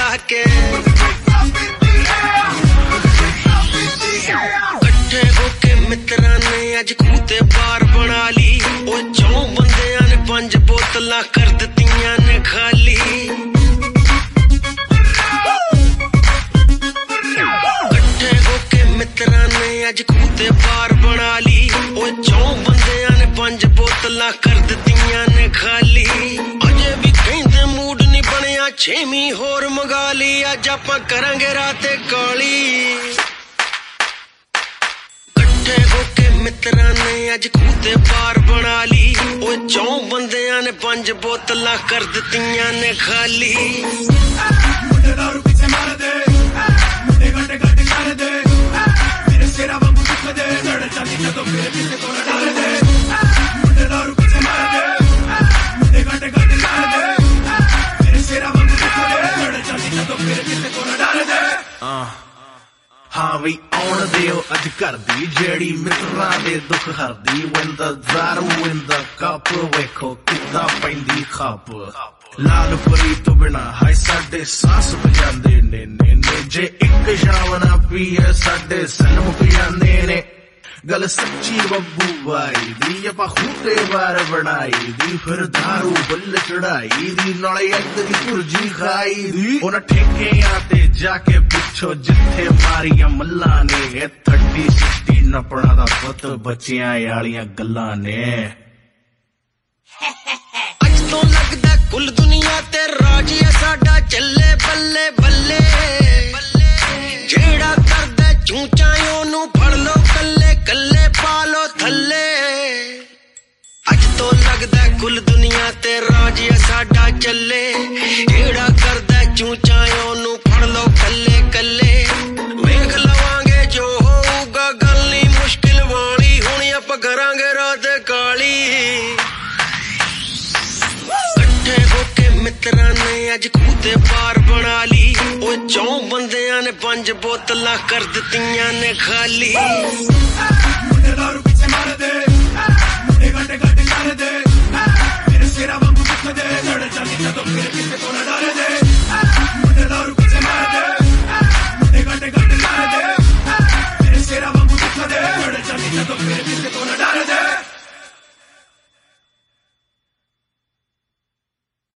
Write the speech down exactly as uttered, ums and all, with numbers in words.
के कट्ठे होके मित्रां ने अज खूते बार बना ली ओ चौ बंदियां ने पंज बोतलां कर दित्तियां ने खाली कट्ठे होके मित्रां ने अज खूते बार बना ली ओ चौ बंदियां ने पंज बोतलां कर दित्तियां ने खाली अजे भी कहंदे मूड नहीं बनिया छेवीं होर मंगा ली अज आपां करांगे राते काली होके मित्रां ने अज खूते बार बना ली ओ चौ बंदियां ने पंज बोतलां कर दित्तियां ने खाली मुंडे दारू पीछे मार दे मुंडे गड्डे गड्डे कर दे मेरे सिरा वांगू दुख दे लड़ चली जदों फिर किसे को ना डर दे मुंडे दारू पीछे मार दे मुंडे गड्डे गड्डे कर दे मेरे सिरा वांगू दुख दे लड़ चली जदों फिर किसे को ना डर दे हाँ भी आउण दिओ अज घर दी जेड़ी मित्रां दे दुख हरदी when the दारू in the cup वेखो किद्दां पैंदी खप लाल परी तो बिना हाय साडे सांस बजांदे ने ने ने जे इक शाम ना पीए साडे सनम पियाने ने गल सच्ची बब्बू बाई दी ਆਪਾਂ खूते बार बनाई दी फिर दारू बुल चढ़ाई दी नाले अग दी भुर्जी खाई दी उन ठेकियां ते जाके पुछो जिथे मारियां मल्ला ने थर्टी सिक्सटी नपणा दा पुत बच्चियां वालियां गल्लां ने अज तो लगदा कुल दुनिया ते राज है साडा चले बल्ले बल्ले जेड़ा करदा चूचा ओनू फड़ लो कल्ले कल्ले पालो थल्ले अज तो लगदा कुल दुनिया ते राज है साडा चले जेड़ा करदा चूचा ओनू फड़ लो कल्ले कल्ले वेख लवांगे जो होऊगा गल नी मुश्किल वाली हुण आपां करांगे रात काली कट्ठे होके मित्रां ने अज खूते बार बना ली ओ चौ बंदियां ने पंज बोतलां कर दित्तियां ने खाली मुंडे दारू पीछे मार दे मुंडे गड्डे गड्डे कर दे मेरे सिरा वांगू दुख दे लड़ चली जदों फिर किसे को ना डर दे